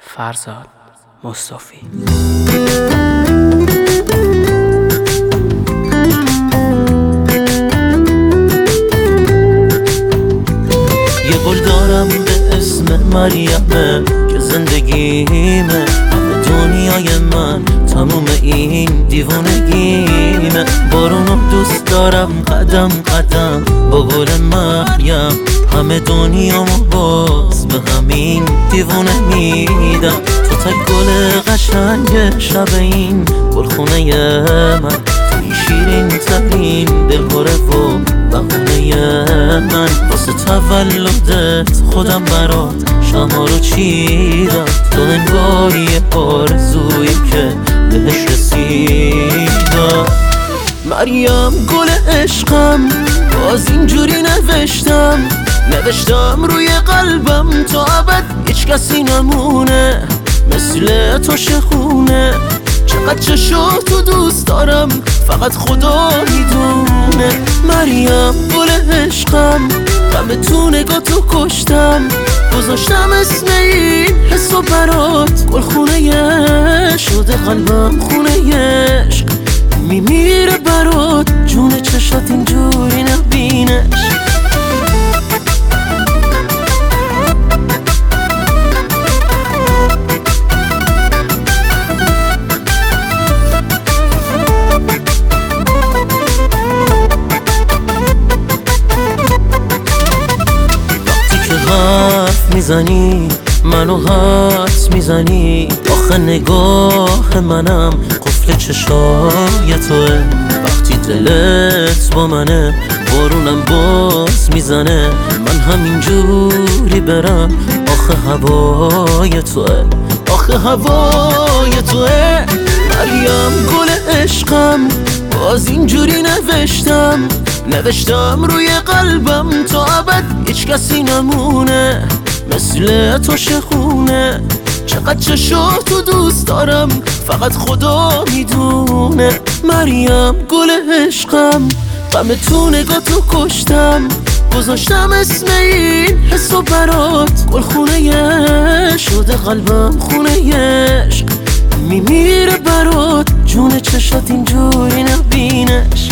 فرزاد مصطفی. یه گل دارم به اسم مریمه که زندگیمه، همه دنیای من تموم این دیوانگیمه. بارونو دوست دارم قدم قدم با گل مریم، همه دنیامو باز به همین دیوانه میدم. تو تا گل قشنگ شب این گلخونه من، توی شیرین ترین دلهوره و بهونه من. واسه تولدت خودم برات شما رو چیدم، تو انگاری آرزویی که بهش رسیدم. مریم گل عشقم، باز اینجوری نوشتم روی قلبم تا ابد هیچ کسی نمونه مثل تو شخونه. چقدر چشاتو دوست دارم فقط خدا میدونه. مریم گل عشقم، غم تو نگاتو کشتم، گذاشتم اسم این حسو برات گلخونه شده قلبم خونه عشق. میمیره برات جون چشات اینجوری نبینش. حرف میزنی منو حدس میزنی، آخه نگاه منم قفل چشای توه. وقتی دلت با منه بارونم باز میزنه، من همینجوری برم آخه هوای توه، آخه هوای توه. مریم گل عشقم، باز اینجوری نوشتم روی قلبم تا ابد هیچ کسی نمونه مثل تو شخونه. چقدر چشاتو دوست دارم فقط خدا میدونه. مریم گل عشقم، غم تو نگاتو کشتم، گذاشتم اسم این حسو برات گلخونه شده قلبم خونه عشق. میمیره برات جون چشات اینجوری نبینش.